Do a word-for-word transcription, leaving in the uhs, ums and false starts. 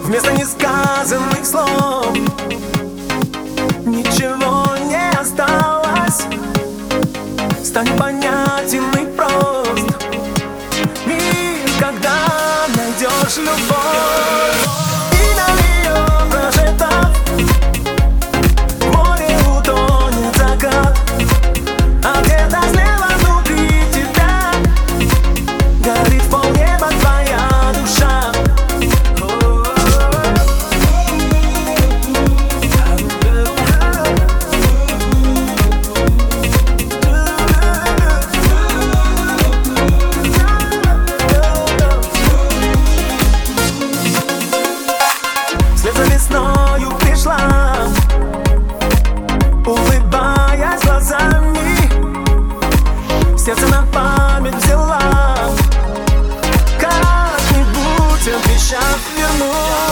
Вместо несказанных слов ничего не осталось. Станет понятен и прост мир, когда найдешь любовь. И на нее прошептав, в море утонет закат, а где-то слева внутри тебя горит полнеба твоя душа. Вслед за весною пришла, улыбаясь глазами, сердце на память взяла, как-нибудь обещав вернуть.